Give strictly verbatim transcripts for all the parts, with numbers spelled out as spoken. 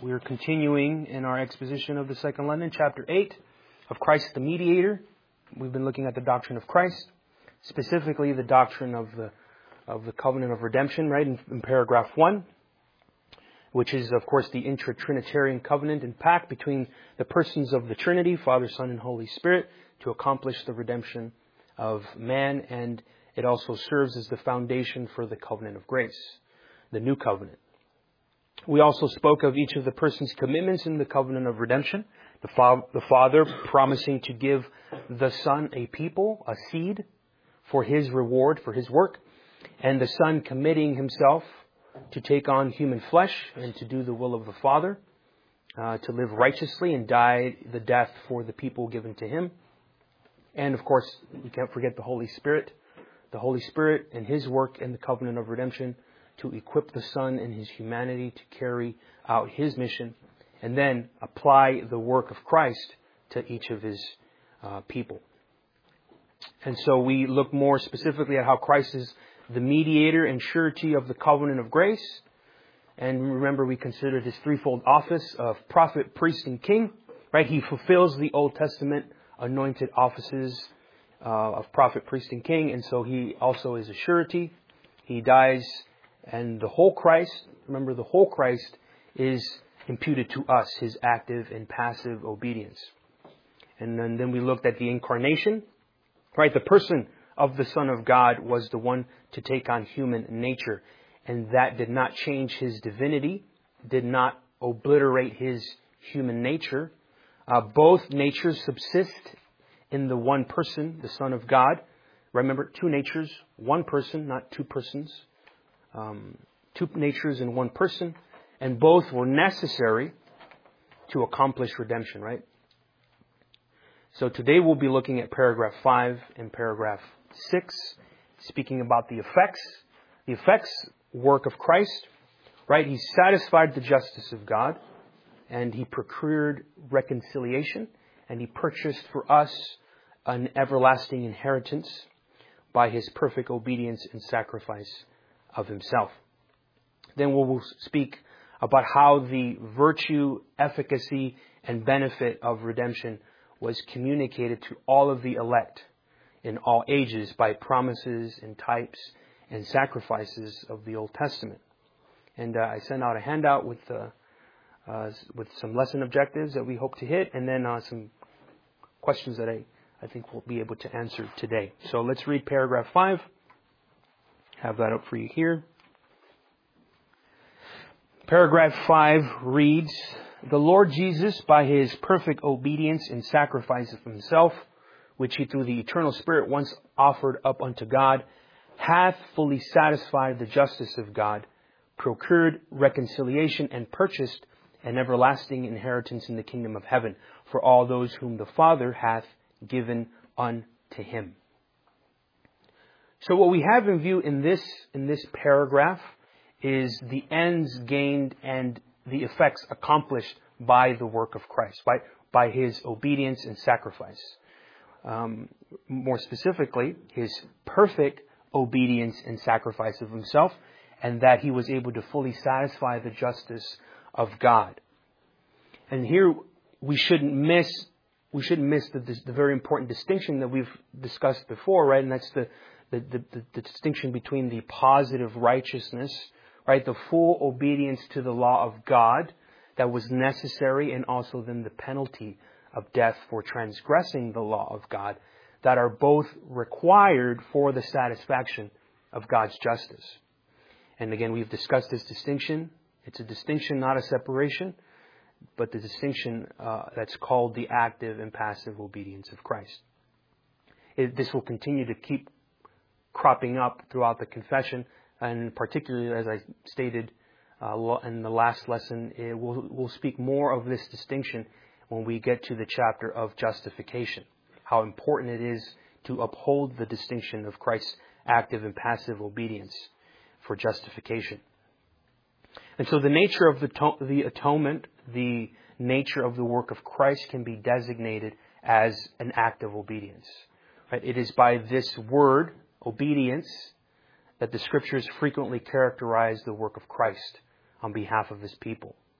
We are continuing in our exposition of the Second London, chapter eight, of Christ the Mediator. We've been looking at the doctrine of Christ, specifically the doctrine of the of the covenant of redemption, right, in, in paragraph one, which is, of course, the intra-Trinitarian covenant and pact between the persons of the Trinity, Father, Son, and Holy Spirit, to accomplish the redemption of man, and it also serves as the foundation for the covenant of grace, the new covenant. We also spoke of each of the persons' commitments in the covenant of redemption. The, fa- the Father promising to give the Son a people, a seed, for His reward, for His work. And the Son committing Himself to take on human flesh and to do the will of the Father, uh, to live righteously and die the death for the people given to Him. And of course, we can't forget the Holy Spirit. The Holy Spirit and His work in the covenant of redemption to equip the Son in His humanity to carry out His mission, and then apply the work of Christ to each of His uh, people. And so we look more specifically at how Christ is the mediator and surety of the covenant of grace. And remember, we considered His threefold office of prophet, priest, and king. Right? He fulfills the Old Testament anointed offices uh, of prophet, priest, and king. And so He also is a surety. He dies. And the whole Christ, remember, the whole Christ is imputed to us, His active and passive obedience. And then, then we looked at the incarnation, right? The person of the Son of God was the one to take on human nature. And that did not change His divinity, did not obliterate His human nature. Uh, both natures subsist in the one person, the Son of God. Remember, two natures, one person, not two persons. Um, two natures in one person, and both were necessary to accomplish redemption, right? So today we'll be looking at paragraph five and paragraph six, speaking about the effects, the effects work of Christ, right? He satisfied the justice of God, and He procured reconciliation, and He purchased for us an everlasting inheritance by His perfect obedience and sacrifice of Himself. Then we will speak about how the virtue, efficacy, and benefit of redemption was communicated to all of the elect in all ages by promises and types and sacrifices of the Old Testament. And uh, I sent out a handout with uh, uh, with some lesson objectives that we hope to hit, and then uh, some questions that I, I think we'll be able to answer today. So let's read paragraph five. Have that up for you here. Paragraph five reads, "The Lord Jesus, by His perfect obedience and sacrifice of Himself, which He through the eternal Spirit once offered up unto God, hath fully satisfied the justice of God, procured reconciliation, and purchased an everlasting inheritance in the kingdom of heaven for all those whom the Father hath given unto Him." So what we have in view in this in this paragraph is the ends gained and the effects accomplished by the work of Christ, by, by His obedience and sacrifice. Um, more specifically, His perfect obedience and sacrifice of Himself, and that He was able to fully satisfy the justice of God. And here we shouldn't miss we shouldn't miss the, the, the very important distinction that we've discussed before, right? And that's the The, the, the distinction between the positive righteousness, right, the full obedience to the law of God that was necessary, and also then the penalty of death for transgressing the law of God, that are both required for the satisfaction of God's justice. And again, we've discussed this distinction. It's a distinction, not a separation, but the distinction uh, that's called the active and passive obedience of Christ. It, this will continue to keep cropping up throughout the confession, and particularly, as I stated uh, in the last lesson, it will, we'll speak more of this distinction when we get to the chapter of justification, how important it is to uphold the distinction of Christ's active and passive obedience for justification. And so the nature of the, to- the atonement, the nature of the work of Christ can be designated as an act of obedience. Right? It is by this word, obedience, that the Scriptures frequently characterize the work of Christ on behalf of His people.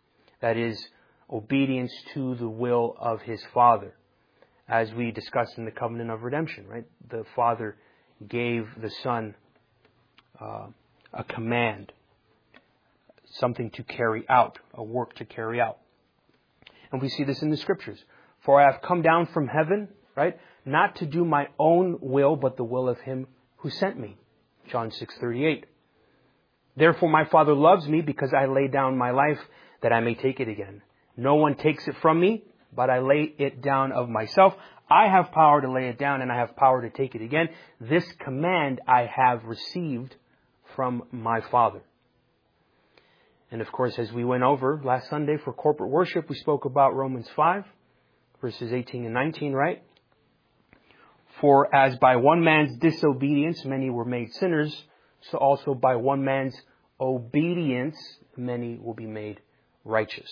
That is, obedience to the will of His Father. As we discussed in the covenant of redemption, right? The Father gave the Son uh, a command, something to carry out, a work to carry out. And we see this in the Scriptures. For I have come down from heaven, right? Not to do my own will, but the will of Him who sent me. John six thirty-eight. Therefore my Father loves me because I lay down my life that I may take it again. No one takes it from me, but I lay it down of myself. I have power to lay it down and I have power to take it again. This command I have received from my Father. And of course, as we went over last Sunday for corporate worship, we spoke about Romans five, verses eighteen and nineteen, right? For as by one man's disobedience many were made sinners, so also by one man's obedience many will be made righteous.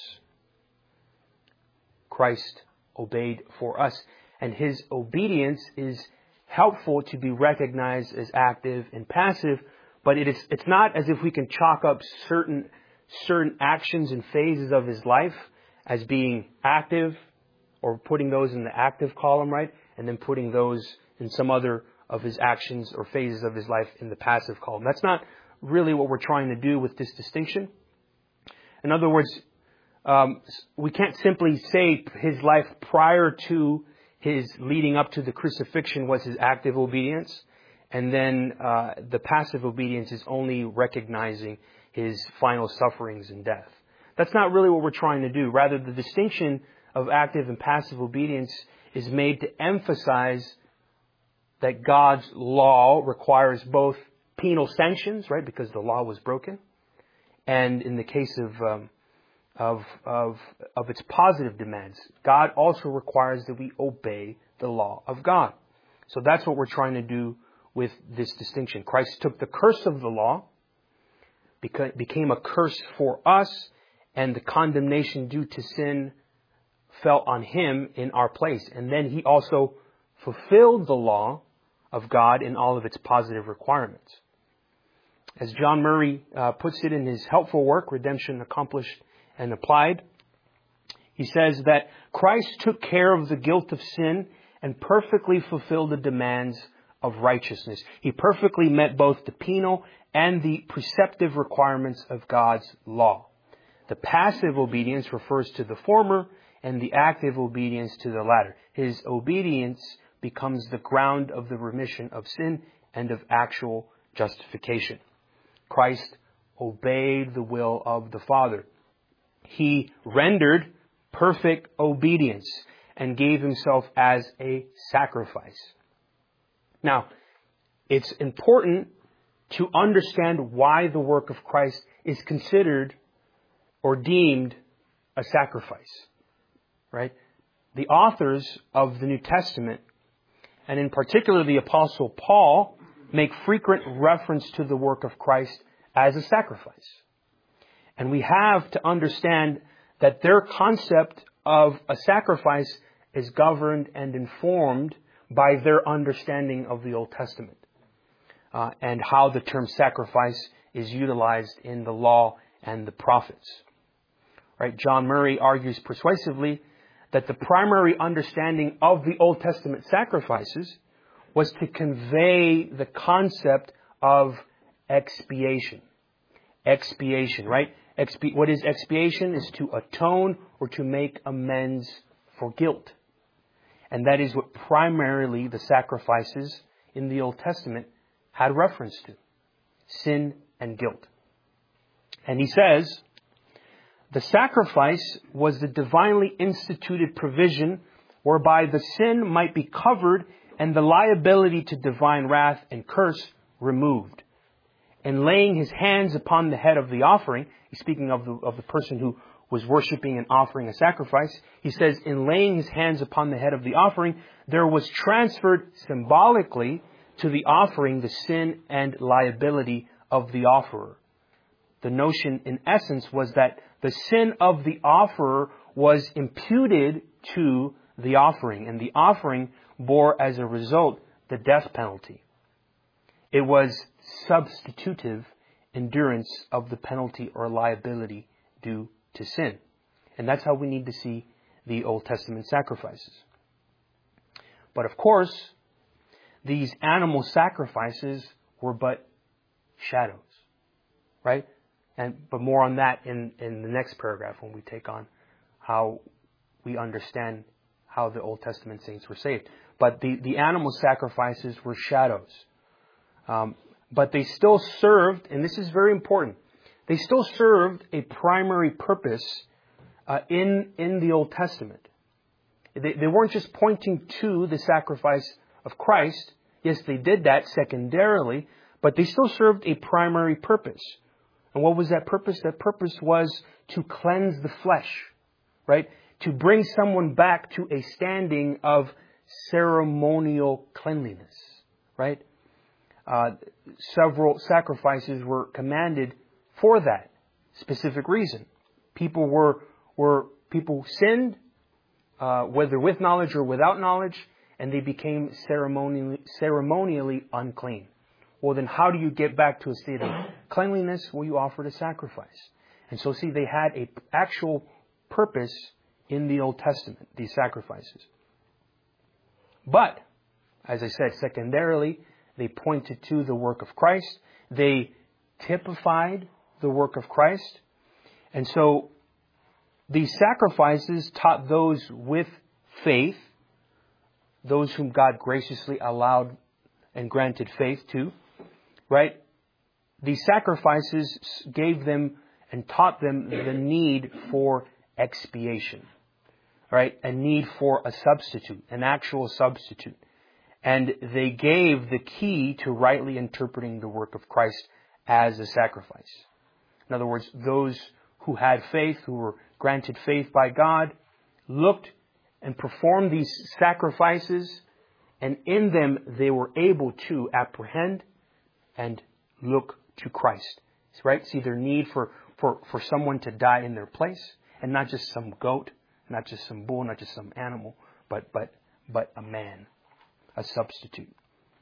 Christ obeyed for us, and His obedience is helpful to be recognized as active and passive, but it is, it's not as if we can chalk up certain, certain actions and phases of His life as being active, or putting those in the active column, right? And then putting those in some other of His actions or phases of His life in the passive column. That's not really what we're trying to do with this distinction. In other words, um, we can't simply say His life prior to His leading up to the crucifixion was His active obedience, and then uh, the passive obedience is only recognizing His final sufferings and death. That's not really what we're trying to do. Rather, the distinction of active and passive obedience is made to emphasize that God's law requires both penal sanctions, right, because the law was broken, and in the case of um, of of of its positive demands, God also requires that we obey the law of God. So that's what we're trying to do with this distinction. Christ took the curse of the law, became a curse for us, and the condemnation due to sin fell on Him in our place. And then He also fulfilled the law of God in all of its positive requirements. As John Murray uh, puts it in his helpful work, Redemption Accomplished and Applied, he says that Christ took care of the guilt of sin and perfectly fulfilled the demands of righteousness. He perfectly met both the penal and the preceptive requirements of God's law. The passive obedience refers to the former, and the active obedience to the latter. His obedience becomes the ground of the remission of sin and of actual justification. Christ obeyed the will of the Father. He rendered perfect obedience and gave Himself as a sacrifice. Now, it's important to understand why the work of Christ is considered or deemed a sacrifice. Right? The authors of the New Testament, and in particular the Apostle Paul, make frequent reference to the work of Christ as a sacrifice. And we have to understand that their concept of a sacrifice is governed and informed by their understanding of the Old Testament, uh, and how the term sacrifice is utilized in the law and the prophets. Right? John Murray argues persuasively that the primary understanding of the Old Testament sacrifices was to convey the concept of expiation. Expiation, right? Expi- what is expiation? Is to atone or to make amends for guilt. And that is what primarily the sacrifices in the Old Testament had reference to. Sin and guilt. And he says, the sacrifice was the divinely instituted provision whereby the sin might be covered and the liability to divine wrath and curse removed. And laying His hands upon the head of the offering, he's speaking of the, of the person who was worshiping and offering a sacrifice, he says, in laying His hands upon the head of the offering, there was transferred symbolically to the offering the sin and liability of the offerer. The notion, in essence, was that the sin of the offerer was imputed to the offering, and the offering bore as a result the death penalty. It was substitutive endurance of the penalty or liability due to sin. And that's how we need to see the Old Testament sacrifices. But of course, these animal sacrifices were but shadows, right? And but more on that in, in the next paragraph when we take on how we understand how the Old Testament saints were saved. But the, the animal sacrifices were shadows. Um, but they still served, and this is very important, they still served a primary purpose uh, in, in the Old Testament. They, they weren't just pointing to the sacrifice of Christ. Yes, they did that secondarily, but they still served a primary purpose. And what was that purpose? That purpose was to cleanse the flesh, right? To bring someone back to a standing of ceremonial cleanliness, right? Uh, several sacrifices were commanded for that specific reason. People were, were people sinned, uh, whether with knowledge or without knowledge, and they became ceremonially, ceremonially unclean. Well, then how do you get back to a state of cleanliness? Well, you offered a sacrifice. And so, see, they had an actual purpose in the Old Testament, these sacrifices. But, as I said, secondarily, they pointed to the work of Christ. They typified the work of Christ. And so, these sacrifices taught those with faith, those whom God graciously allowed and granted faith to, right? These sacrifices gave them and taught them the need for expiation, right? A need for a substitute, an actual substitute. And they gave the key to rightly interpreting the work of Christ as a sacrifice. In other words, those who had faith, who were granted faith by God, looked and performed these sacrifices, and in them they were able to apprehend and look to Christ. Right? See their need for, for, for someone to die in their place, and not just some goat, not just some bull, not just some animal, but but but a man, a substitute.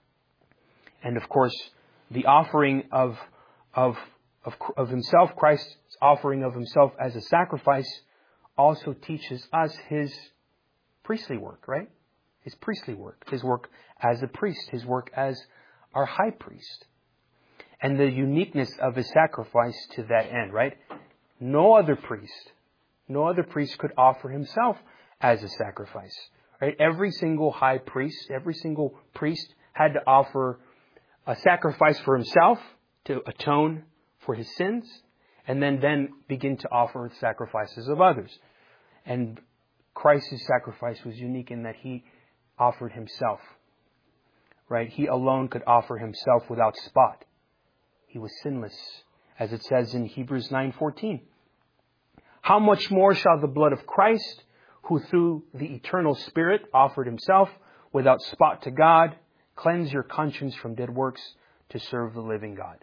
And of course, the offering of of of, of himself, Christ's offering of himself as a sacrifice, also teaches us his priestly work, right? His priestly work, his work as a priest, his work as our high priest. And the uniqueness of his sacrifice to that end, right? No other priest, no other priest could offer himself as a sacrifice, right? Every single high priest, every single priest had to offer a sacrifice for himself to atone for his sins, and then, then begin to offer sacrifices of others. And Christ's sacrifice was unique in that he offered himself, right? He alone could offer himself without spot. He was sinless, as it says in Hebrews nine fourteen. How much more shall the blood of Christ, who through the eternal Spirit offered himself without spot to God, cleanse your conscience from dead works to serve the living God?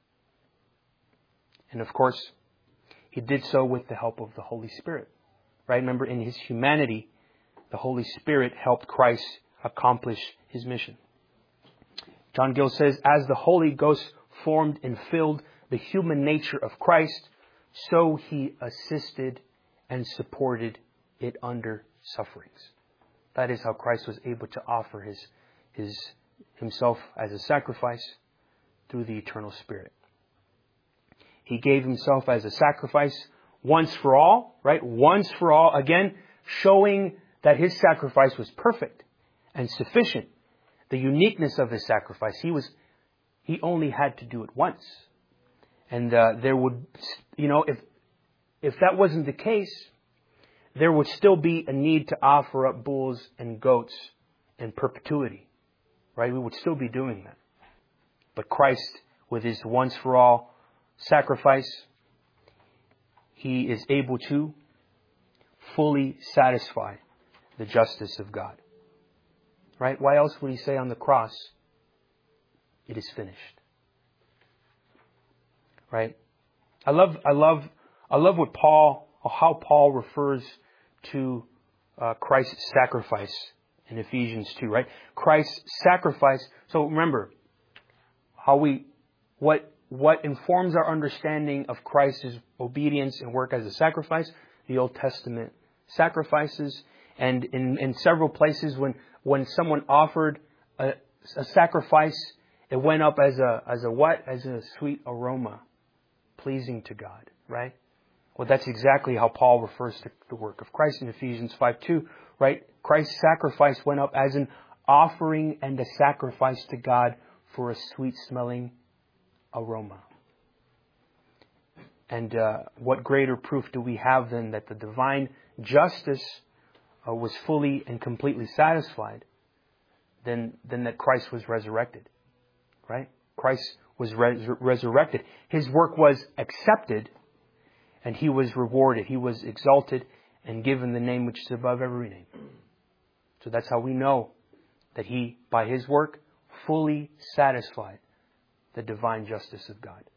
And of course, he did so with the help of the Holy Spirit. Right? Remember, in his humanity, the Holy Spirit helped Christ accomplish his mission. John Gill says, as the Holy Ghost formed and filled the human nature of Christ, so he assisted and supported it under sufferings. That is how Christ was able to offer his, his himself as a sacrifice through the eternal Spirit. He gave himself as a sacrifice once for all, right? Once for all, again, showing that his sacrifice was perfect and sufficient. The uniqueness of his sacrifice. He was, he only had to do it once. And uh, there would, you know, if if that wasn't the case, there would still be a need to offer up bulls and goats in perpetuity, right? We would still be doing that. But Christ, with his once for all sacrifice, he is able to fully satisfy the justice of God. Right? Why else would he say on the cross, it is finished? Right? I love, I love, I love what Paul, or how Paul refers to uh, Christ's sacrifice in Ephesians two, right? Christ's sacrifice. So remember, how we, what, what informs our understanding of Christ's obedience and work as a sacrifice? the Old Testament sacrifices. And in, in several places, when, when someone offered a, a sacrifice, it went up as a, as a what? As a sweet aroma, pleasing to God, right? Well, that's exactly how Paul refers to the work of Christ in Ephesians five two, right? Christ's sacrifice went up as an offering and a sacrifice to God for a sweet-smelling aroma. And uh, what greater proof do we have than that the divine justice uh, was fully and completely satisfied than, than that Christ was resurrected, right? Christ was res- resurrected. His work was accepted, and He was rewarded. He was exalted and given the name which is above every name. So that's how we know that He, by His work, fully satisfied the divine justice of God.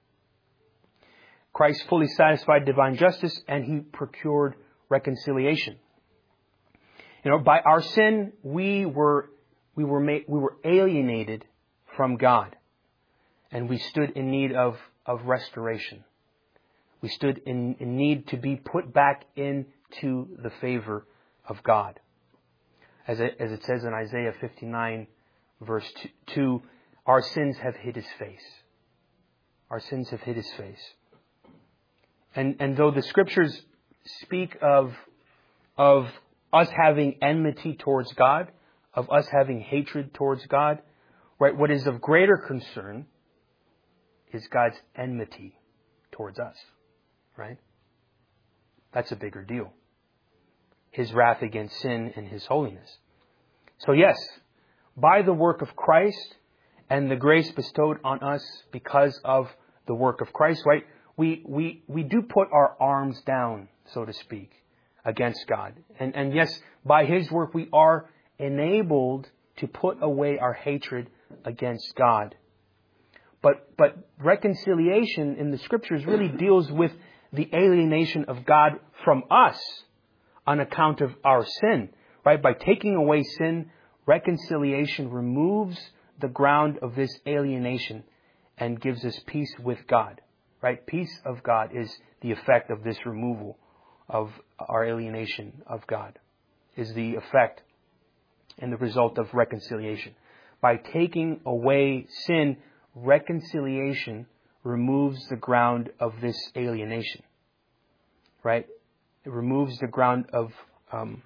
Christ fully satisfied divine justice, and He procured reconciliation. You know, by our sin, we were we were made, we were alienated from God, and we stood in need of, of restoration. We stood in, in need to be put back into the favor of God. As it, as it says in Isaiah fifty-nine, verse two, our sins have hid His face. Our sins have hid His face. And and though the Scriptures speak of, of us having enmity towards God, of us having hatred towards God, right? What is of greater concern is God's enmity towards us, right? That's a bigger deal. His wrath against sin and His holiness. So yes, by the work of Christ and the grace bestowed on us because of the work of Christ, right? We, we, we do put our arms down, so to speak, against God. And, and yes, by His work we are enabled to put away our hatred against God. But, but reconciliation in the Scriptures really deals with the alienation of God from us on account of our sin, right? By taking away sin, reconciliation removes the ground of this alienation and gives us peace with God. Right? Peace of God is the effect of this removal of our alienation of God, is the effect and the result of reconciliation. By taking away sin, reconciliation removes the ground of this alienation. Right? It removes the ground of um,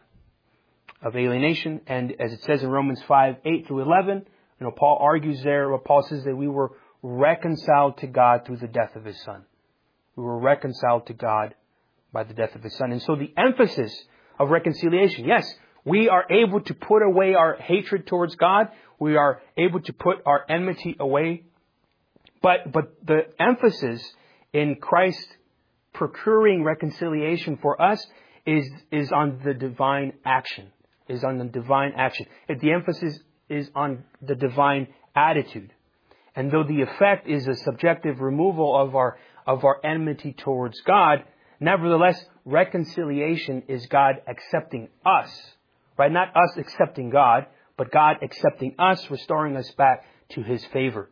of alienation. And as it says in Romans five, eight through eleven, you know, Paul argues there, or Paul says that we were reconciled to God through the death of His Son. We were reconciled to God by the death of His Son. And so the emphasis of reconciliation, yes, we are able to put away our hatred towards God. We are able to put our enmity away. But, but the emphasis in Christ procuring reconciliation for us is, is on the divine action, is on the divine action. The emphasis is on the divine attitude. And though the effect is a subjective removal of our of our enmity towards God, nevertheless, reconciliation is God accepting us, right? Not us accepting God, but God accepting us, restoring us back to His favor,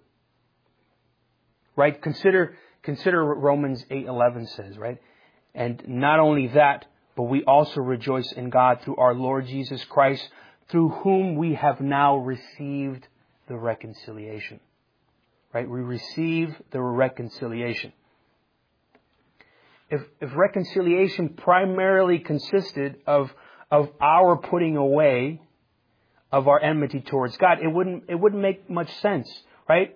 right? Consider consider what Romans eight eleven says, right? And not only that, but we also rejoice in God through our Lord Jesus Christ, through whom we have now received the reconciliation. Right? We receive the reconciliation. If, if reconciliation primarily consisted of, of our putting away of our enmity towards God, it wouldn't, it wouldn't make much sense, right?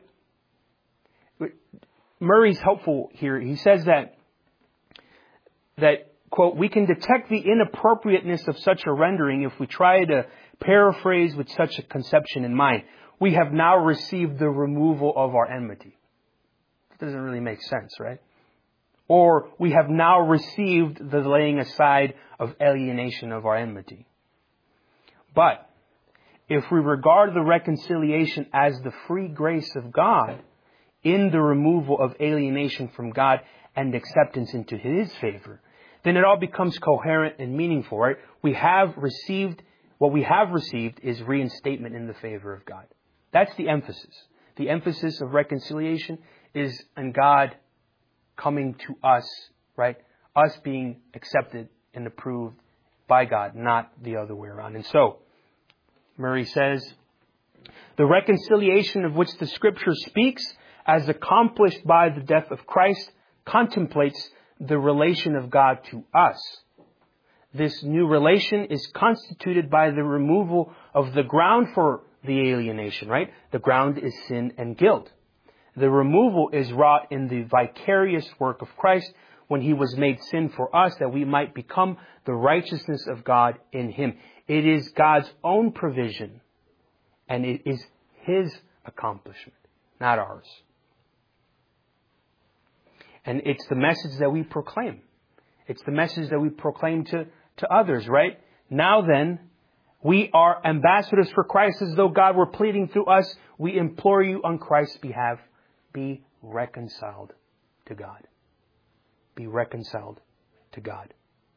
Murray's helpful here. He says that, that, quote, we can detect the inappropriateness of such a rendering if we try to paraphrase with such a conception in mind. We have now received the removal of our enmity. It doesn't really make sense, right? Or we have now received the laying aside of alienation of our enmity. But if we regard the reconciliation as the free grace of God in the removal of alienation from God and acceptance into His favor, then it all becomes coherent and meaningful, right? We have received, what we have received is reinstatement in the favor of God. That's the emphasis. The emphasis of reconciliation is in God coming to us, right? Us being accepted and approved by God, not the other way around. And so, Murray says, the reconciliation of which the Scripture speaks, as accomplished by the death of Christ, contemplates the relation of God to us. This new relation is constituted by the removal of the ground for the alienation, right? The ground is sin and guilt. The removal is wrought in the vicarious work of Christ when He was made sin for us, that we might become the righteousness of God in Him. It is God's own provision, and it is His accomplishment, not ours. And it's the message that we proclaim. It's the message that we proclaim to, to others, right? Now then, we are ambassadors for Christ, as though God were pleading through us. We implore you on Christ's behalf, be reconciled to God. Be reconciled to God.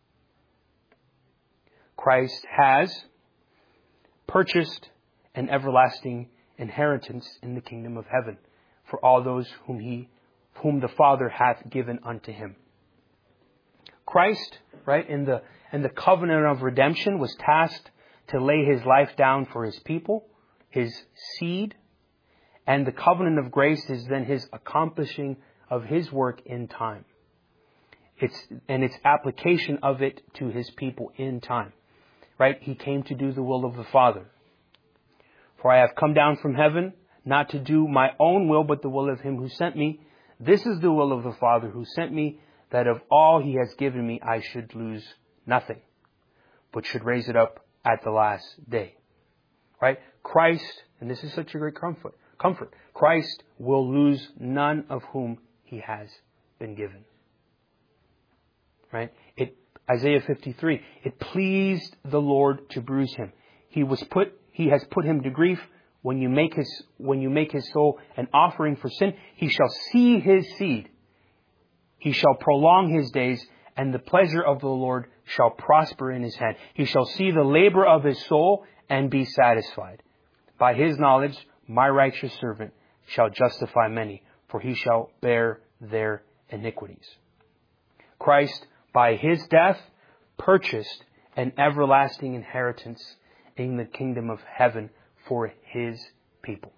Christ has purchased an everlasting inheritance in the kingdom of heaven for all those whom He whom the Father hath given unto Him. Christ, right, in the in the covenant of redemption was tasked to lay His life down for His people, His seed, and the covenant of grace is then His accomplishing of His work in time. It's and its application of it to His people in time. Right? He came to do the will of the Father. For I have come down from heaven, not to do my own will, but the will of Him who sent me. This is the will of the Father who sent me, that of all He has given me I should lose nothing, but should raise it up at the last day. Right? Christ, and this is such a great comfort, comfort. Christ will lose none of whom He has been given. Right? It Isaiah fifty-three, it pleased the Lord to bruise Him. He was put He has put Him to grief. When you make his, when you make his soul an offering for sin, He shall see His seed. He shall prolong His days, and the pleasure of the Lord shall prosper in His hand. He shall see the labor of His soul and be satisfied. By His knowledge, my righteous servant shall justify many, for he shall bear their iniquities. Christ, by His death, purchased an everlasting inheritance in the kingdom of heaven for His people.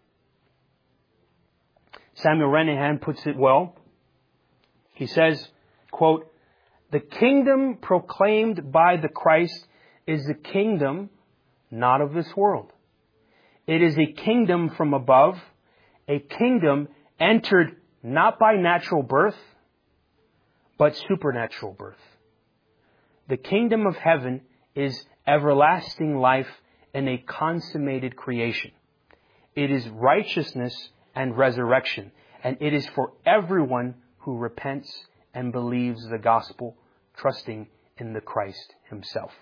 Samuel Renihan puts it well. He says, quote, the kingdom proclaimed by the Christ is the kingdom not of this world. It is a kingdom from above, a kingdom entered not by natural birth, but supernatural birth. The kingdom of heaven is everlasting life and a consummated creation. It is righteousness and resurrection, and it is for everyone who repents and believes the gospel, trusting in the Christ Himself.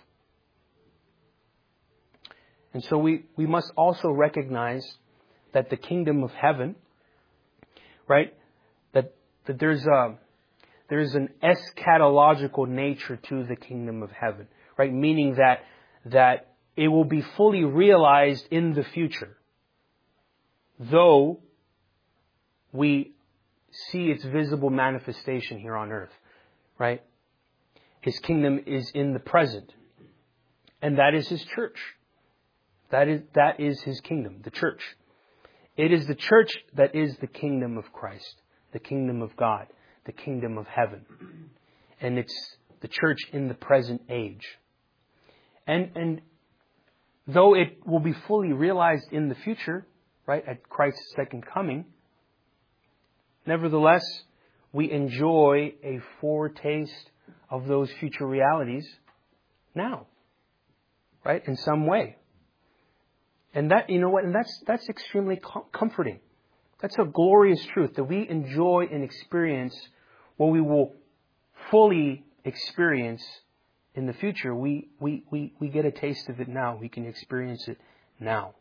And so we, we must also recognize that the kingdom of heaven, right, that, that there's a, there's an eschatological nature to the kingdom of heaven, right? Meaning that, that it will be fully realized in the future, though we see its visible manifestation here on earth, right? His kingdom is in the present, and that is His church. That is, that is His kingdom, the church. It is the church that is the kingdom of Christ, the kingdom of God, the kingdom of heaven. And it's the church in the present age. And, and though it will be fully realized in the future, right, at Christ's second coming, nevertheless, we enjoy a foretaste of those future realities now, right, in some way. And that, you know what, and that's, that's extremely com- comforting. That's a glorious truth, that we enjoy and experience what we will fully experience in the future. We, we, we, we get a taste of it now. We can experience it now.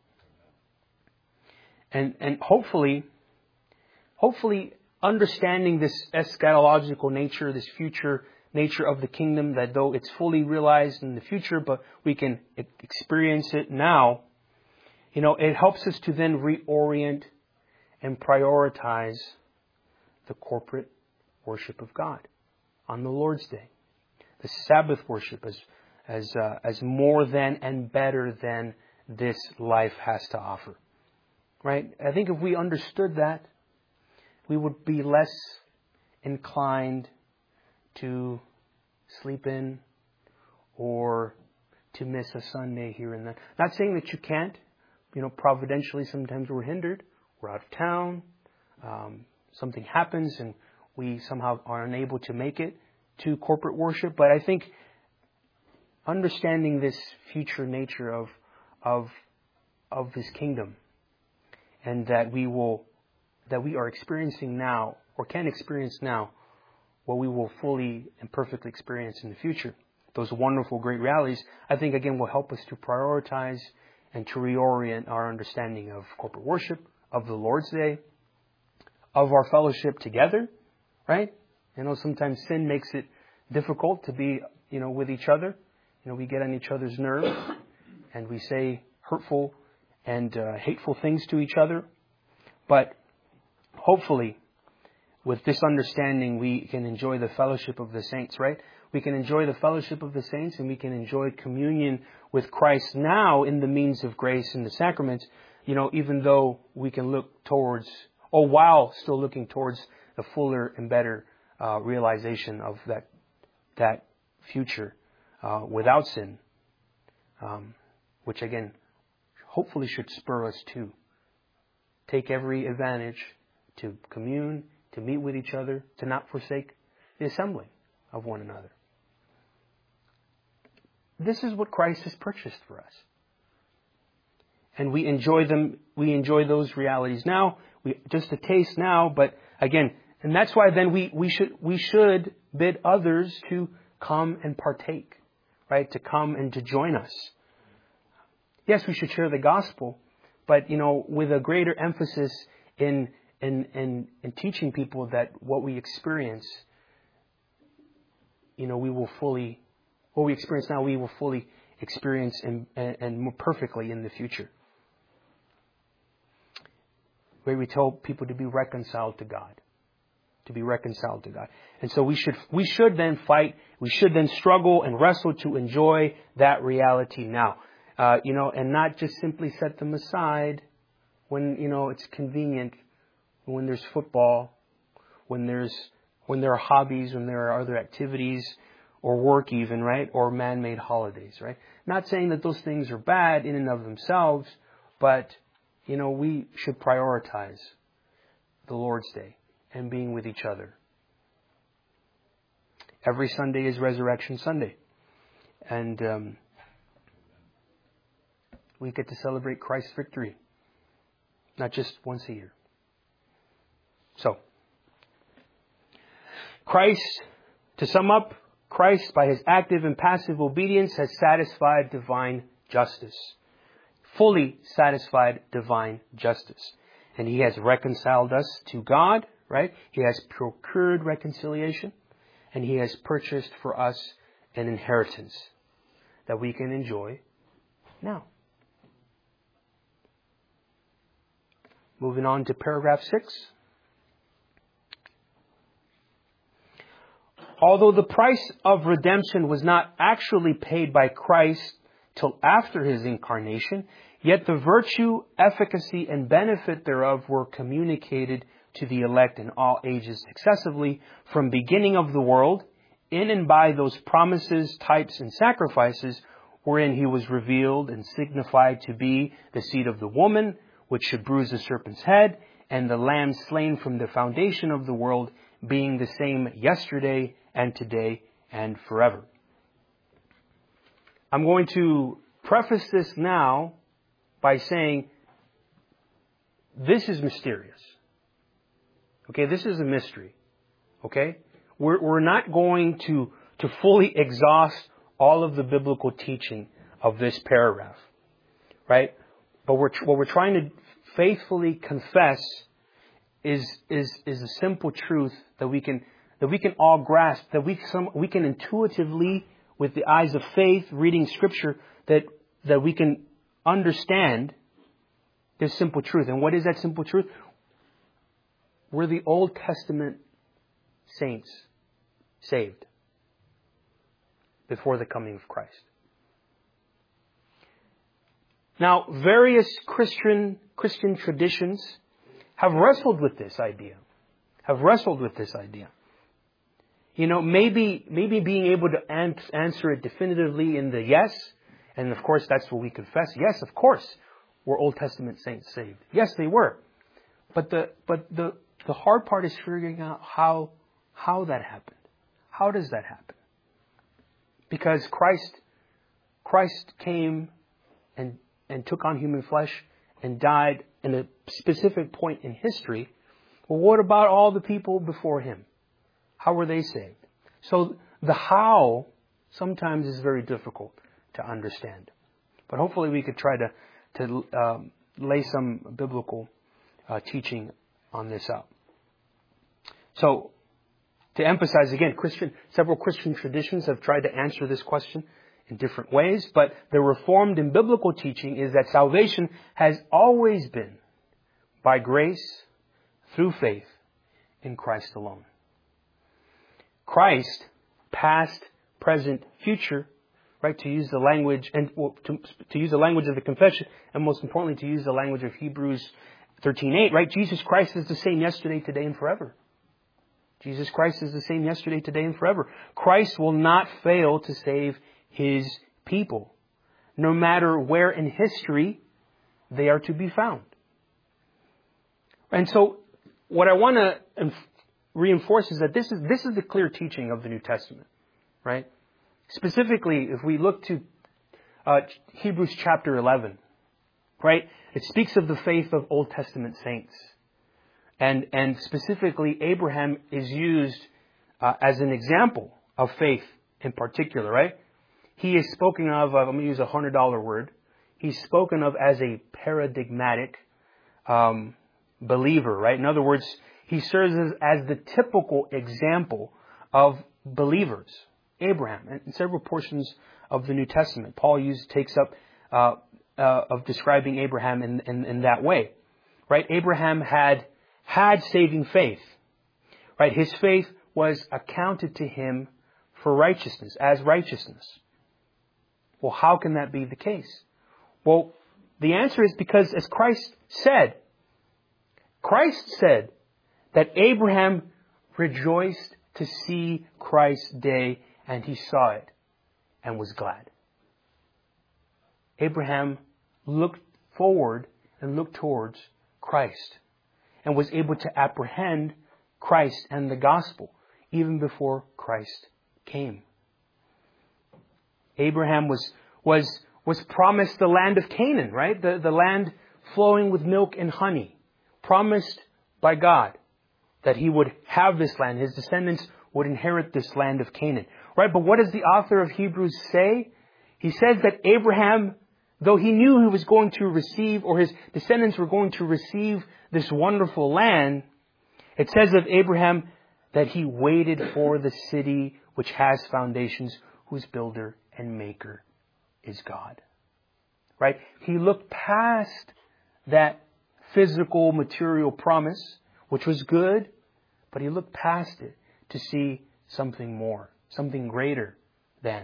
And, and hopefully, hopefully understanding this eschatological nature, this future nature of the kingdom, that though it's fully realized in the future, but we can experience it now, you know, it helps us to then reorient and prioritize the corporate worship of God on the Lord's Day. the Sabbath worship as as uh, as more than and better than this life has to offer. Right? I think if we understood that, we would be less inclined to sleep in or to miss a Sunday here and there. Not saying that you can't. You know, providentially, sometimes we're hindered. We're out of town. Um, something happens and we somehow are unable to make it to corporate worship. But I think understanding this future nature of of of His kingdom, and that we will that we are experiencing now or can experience now, what we will fully and perfectly experience in the future. Those wonderful, great realities, I think, again, will help us to prioritize and to reorient our understanding of corporate worship, of the Lord's Day, of our fellowship together, right? You know, sometimes sin makes it difficult to be, you know, with each other. You know, we get on each other's nerves and we say hurtful and uh, hateful things to each other. But hopefully, with this understanding, we can enjoy the fellowship of the saints, right? We can enjoy the fellowship of the saints and we can enjoy communion with Christ now in the means of grace and the sacraments, you know, even though we can look towards, or while still looking towards the fuller and better uh, realization of that that future uh, without sin, um, which again, hopefully should spur us to take every advantage to commune, to meet with each other, to not forsake the assembling of one another. This is what Christ has purchased for us. And we enjoy them, we enjoy those realities now. We just a taste now, but again, and that's why then we, we should we should bid others to come and partake, right? To come and to join us. Yes, we should share the gospel, but you know, with a greater emphasis in in in, in teaching people that what we experience, you know, we will fully what we experience now, we will fully experience and, and, and more perfectly in the future. Where we tell people to be reconciled to God. To be reconciled to God. And so we should we should then fight, we should then struggle and wrestle to enjoy that reality now. Uh, you know, and not just simply set them aside when, you know, it's convenient, when there's football, when there's when there are hobbies, when there are other activities, or work even, right? Or man-made holidays, right? Not saying that those things are bad in and of themselves, but, you know, we should prioritize the Lord's Day and being with each other. Every Sunday is Resurrection Sunday. And um, we get to celebrate Christ's victory, not just once a year. So, Christ, to sum up, Christ, by His active and passive obedience, has satisfied divine justice. Fully satisfied divine justice. And He has reconciled us to God, right? He has procured reconciliation. And He has purchased for us an inheritance that we can enjoy now. Moving on to paragraph six. Although the price of redemption was not actually paid by Christ till after His incarnation, yet the virtue, efficacy, and benefit thereof were communicated to the elect in all ages successively, from beginning of the world, in and by those promises, types, and sacrifices, wherein He was revealed and signified to be the seed of the woman, which should bruise the serpent's head, and the Lamb slain from the foundation of the world, being the same yesterday and today and forever. I'm going to preface this now by saying this is mysterious. Okay, this is a mystery. Okay? We're, we're not going to, to fully exhaust all of the biblical teaching of this paragraph. Right? But we're, what we're trying to faithfully confess is, is, is a simple truth that we can that we can all grasp, that we some we can intuitively, with the eyes of faith, reading Scripture, that that we can understand this simple truth. And what is that simple truth? We're the Old Testament saints saved. before the coming of Christ. Now, various Christian Christian traditions have wrestled with this idea. Have wrestled with this idea. You know, maybe maybe being able to an- answer it definitively in the yes, and of course that's what we confess. Yes, of course, were Old Testament saints saved? Yes, they were. But the but the the hard part is figuring out how how that happened. How does that happen? Because Christ Christ came and and took on human flesh and died in a specific point in history. Well, what about all the people before him? How were they saved? So the how sometimes is very difficult to understand. But hopefully we could try to, to um, lay some biblical uh, teaching on this out. So to emphasize again, Christian, several Christian traditions have tried to answer this question in different ways, but the Reformed and biblical teaching is that salvation has always been by grace through faith in Christ alone. Christ, past, present, future, right, to use the language, and well, to, to use the language of the confession, and most importantly, to use the language of Hebrews thirteen eight, right, Jesus Christ is the same yesterday, today, and forever. Jesus Christ is the same yesterday, today, and forever. Christ will not fail to save His people, no matter where in history they are to be found. And so, what I want to reinforce is that this is this is the clear teaching of the New Testament, right? Specifically, if we look to uh, Hebrews chapter eleven, right, it speaks of the faith of Old Testament saints, and and specifically Abraham is used uh, as an example of faith in particular, right? He is spoken of. Uh, I'm going to use a hundred dollar word. He's spoken of as a paradigmatic um, believer, right? In other words, he serves as, as the typical example of believers. Abraham, and in several portions of the New Testament, Paul uses takes up uh, uh, of describing Abraham in, in in that way, right? Abraham had had saving faith, right? His faith was accounted to him for righteousness, as righteousness. Well, how can that be the case? Well, the answer is because, as Christ said, Christ said that Abraham rejoiced to see Christ's day, and he saw it and was glad. Abraham looked forward and looked towards Christ and was able to apprehend Christ and the gospel even before Christ came. Abraham was was was promised the land of Canaan, right? The, the land flowing with milk and honey, promised by God that he would have this land. His descendants would inherit this land of Canaan, right? But what does the author of Hebrews say? He says that Abraham, though he knew he was going to receive, or his descendants were going to receive this wonderful land, it says of Abraham that he waited for the city which has foundations, whose builder and maker is God. Right? He looked past that physical, material promise, which was good, but he looked past it to see something more, something greater than.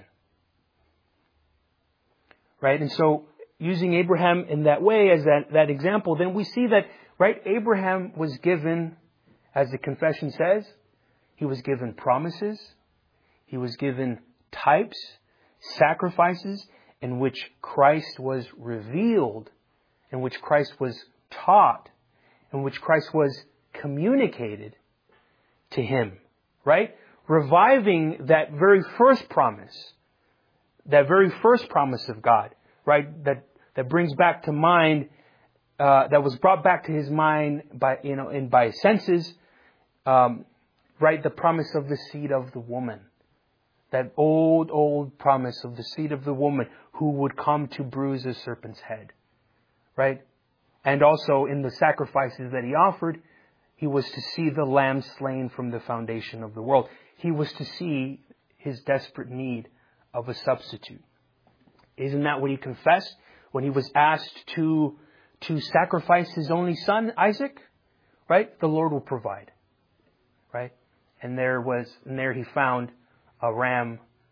Right? And so, using Abraham in that way as that, that example, then we see that, right, Abraham was given, as the confession says, he was given promises, he was given types, sacrifices in which Christ was revealed, in which Christ was taught, in which Christ was communicated to him, right? Reviving that very first promise, that very first promise of God, right? That that brings back to mind, uh, that was brought back to his mind by you know, and by his senses, um, right? The promise of the seed of the woman. That old, old promise of the seed of the woman who would come to bruise the serpent's head. Right? And also in the sacrifices that he offered, he was to see the lamb slain from the foundation of the world. He was to see his desperate need of a substitute. Isn't that what he confessed when he was asked to, to sacrifice his only son, Isaac? Right? The Lord will provide. Right? And there was, and there he found a ram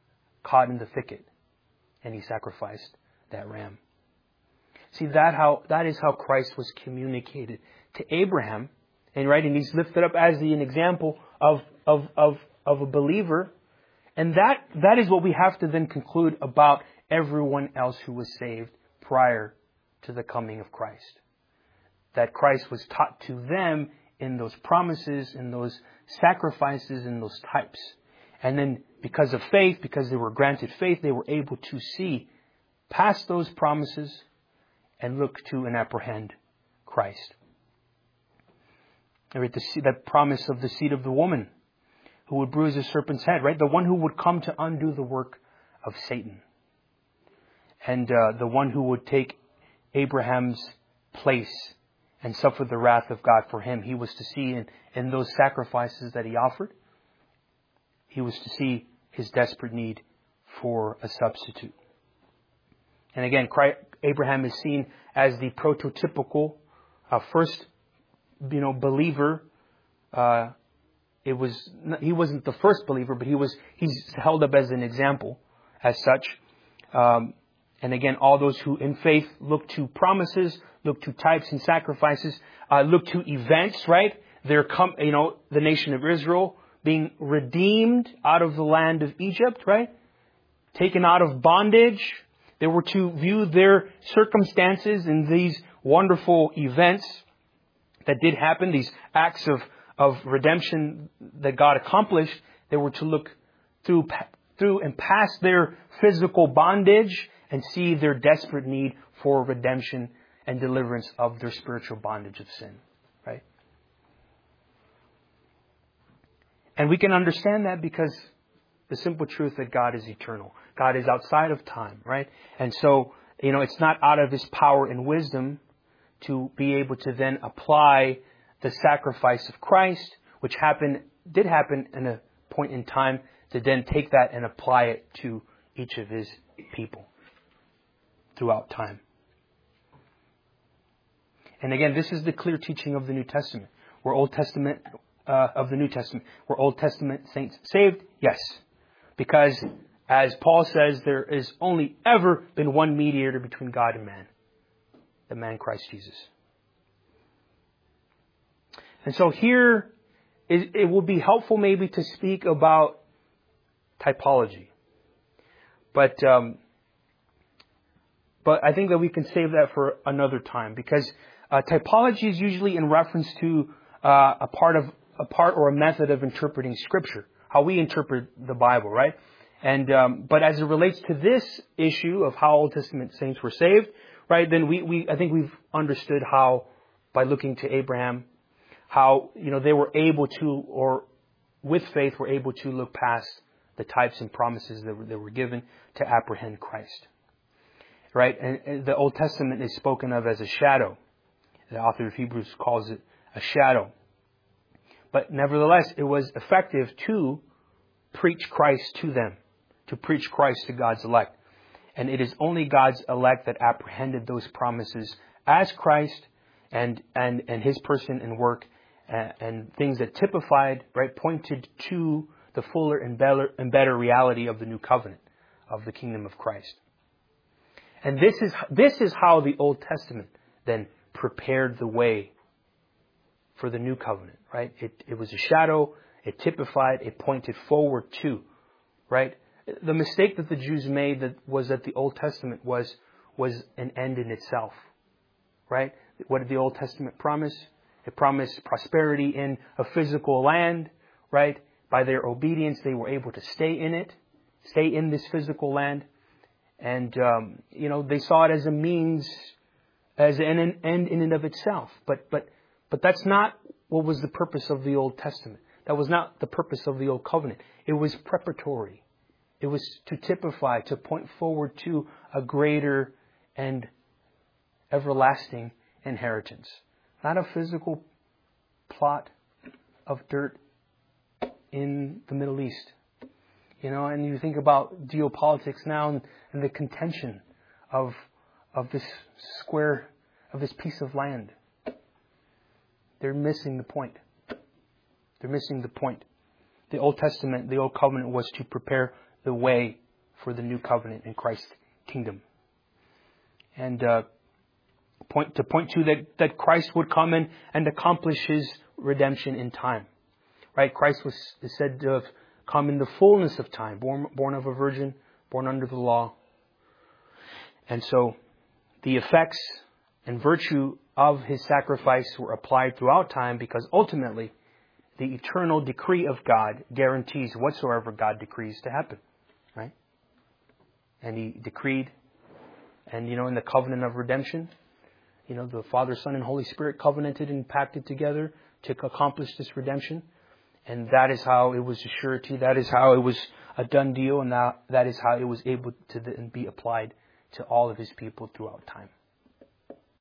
caught in the thicket, and he sacrificed that ram. See, that how that is how Christ was communicated to Abraham, and right, and he's lifted up as the, an example of of of of a believer, and that that is what we have to then conclude about everyone else who was saved prior to the coming of Christ. That Christ was taught to them in those promises, in those sacrifices, in those types. And then because of faith, because they were granted faith, they were able to see past those promises and look to and apprehend Christ. Right, the, that promise of the seed of the woman who would bruise the serpent's head, right? The one who would come to undo the work of Satan. And uh, the one who would take Abraham's place and suffer the wrath of God for him. He was to see in, in those sacrifices that he offered, he was to see his desperate need for a substitute. And again, Christ, Abraham is seen as the prototypical uh, first, you know, believer. Uh, it was he wasn't the first believer, but he was he's held up as an example, as such. Um, and again, all those who in faith look to promises, look to types and sacrifices, uh, look to events. Right, they're come, you know, the nation of Israel being redeemed out of the land of Egypt. Right, taken out of bondage. They were to view their circumstances in these wonderful events that did happen, these acts of, of redemption that God accomplished. They were to look through, through and past their physical bondage and see their desperate need for redemption and deliverance of their spiritual bondage of sin. Right? And we can understand that because the simple truth that God is eternal. God is outside of time, right? And so, you know, it's not out of His power and wisdom to be able to then apply the sacrifice of Christ, which happened, did happen in a point in time, to then take that and apply it to each of His people throughout time. And again, this is the clear teaching of the New Testament. Were Old Testament, uh, of the New Testament, were Old Testament saints saved? Yes. Because, as Paul says, there has only ever been one mediator between God and man. The man Christ Jesus. And so here, it, it will be helpful maybe to speak about typology. But, um, but I think that we can save that for another time. Because uh, typology is usually in reference to uh, a part of a part or a method of interpreting Scripture. How we interpret the Bible, right? And um, but as it relates to this issue of how Old Testament saints were saved, right? Then we, we I think we've understood how, by looking to Abraham, how you know they were able to, or with faith, were able to look past the types and promises that were, that were given to apprehend Christ, right? And, and the Old Testament is spoken of as a shadow. The author of Hebrews calls it a shadow. But nevertheless, it was effective to preach Christ to them, to preach Christ to God's elect. And it is only God's elect that apprehended those promises as Christ and and, and His person and work and, and things that typified, right, pointed to the fuller and better, and better reality of the new covenant, of the kingdom of Christ. And this is this is how the Old Testament then prepared the way for the new covenant, right? It, it was a shadow, it typified, it pointed forward to, right? The mistake that the Jews made that was that the Old Testament was, was an end in itself, right? What did the Old Testament promise? It promised prosperity in a physical land, right? By their obedience, they were able to stay in it, stay in this physical land. And, um, you know, they saw it as a means, as an end in and of itself. But, but, But that's not what was the purpose of the Old Testament. That was not the purpose of the Old Covenant. It was preparatory. It was to typify, to point forward to a greater and everlasting inheritance. Not a physical plot of dirt in the Middle East. You know, and you think about geopolitics now and, and the contention of of this square, of this piece of land. They're missing the point. They're missing the point. The Old Testament, the Old Covenant, was to prepare the way for the new covenant in Christ's kingdom. And uh, point to point to that, that Christ would come in and accomplish His redemption in time. Right? Christ was is said to have come in the fullness of time, born, born of a virgin, born under the law. And so the effects and virtue of His sacrifice were applied throughout time, because ultimately the eternal decree of God guarantees whatsoever God decrees to happen. Right? And He decreed, and you know, in the covenant of redemption, you know, the Father, Son, and Holy Spirit covenanted and pacted together to accomplish this redemption. And that is how it was a surety. That is how it was a done deal. And that, that is how it was able to be applied to all of His people throughout time.